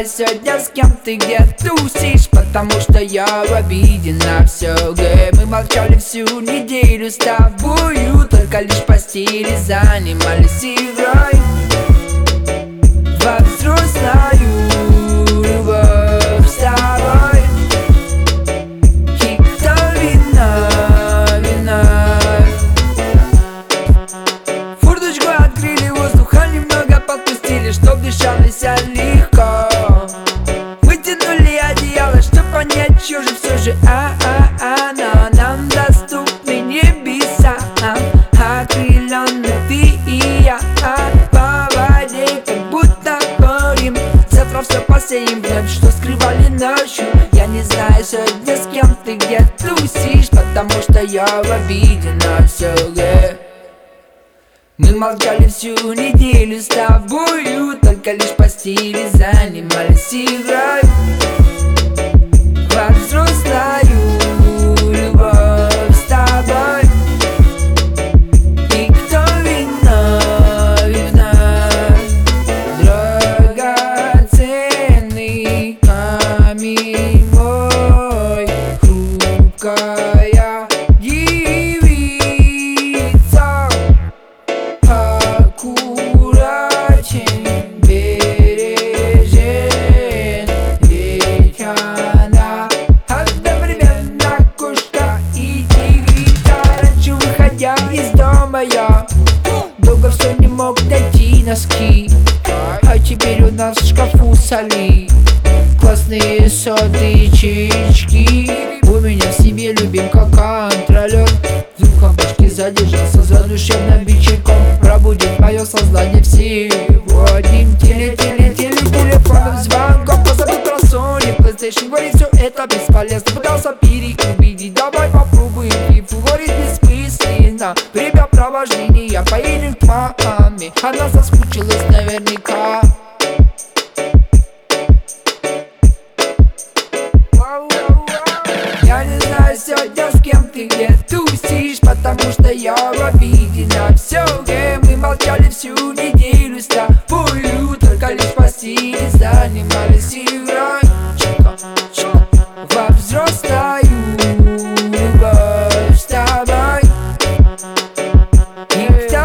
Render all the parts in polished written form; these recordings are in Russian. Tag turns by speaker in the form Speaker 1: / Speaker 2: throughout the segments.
Speaker 1: знаю сегодня, с кем ты где тусишь, потому что я в обиде на все. Мы молчали всю неделю с тобою, только лишь в постели занимались игрой во взрослую любовь с тобой. И кто виновен? Форточку открыли, воздуха немного подпустили, чтоб дышалось легко. Вытянули одеяло, чтоб понять, чё же все же но нам доступны небеса, окрыленные ты и я по воде, как будто горим. Завтра все посеем вновь, что скрывали ночью. Я не знаю сегодня, с кем ты где тусишь, потому что я в обиде на все. Мы молчали всю неделю с тобою, только лишь в постели занимались игрой во взрослую любовь с тобой. И кто виновен? Драгоценный камень мой, хрупкая девица, аккуратен, бережен, ведь она одновременно кошка и тигрица. Раньше, выходя из дома, я долго все не мог дойти носки, а теперь у нас в шкафу соли классные соты, чаечки. У меня в себе любимка контролер, вдруг он почти задержался за душевным вечерком. Пробудет мое сознание всего одним телефоном звонком. Позабыл про Sony, PlayStation, говорит, все это бесполезно. Пытался переубедить, давай попробуем фифу, говорит, бессмысленно. Времяпровождение, поедем к маме, она соскучилась наверняка. Я не знаю сегодня, с кем ты где тусишь, потому что я в обиде на все. Мы молчали всю неделю с тобою, только лишь в постели занимались игрой во взрослую любовь с тобой. И кто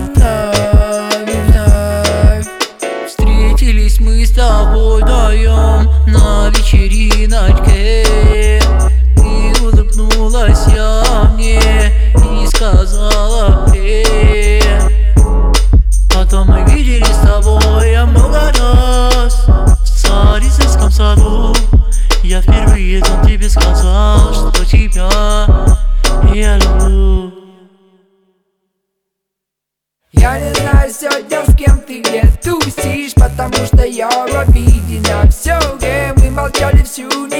Speaker 1: виновен?
Speaker 2: Встретились мы с тобой вдвоем на вечериночке. Улыбнулась я мне и сказала привет. Потом мы виделись с тобой много раз в Царицынском саду. Я впервые там тебе сказал, что тебя я люблю.
Speaker 1: Я не знаю сегодня, с кем ты где тусишь, потому что я в обиде на все. Мы молчали всю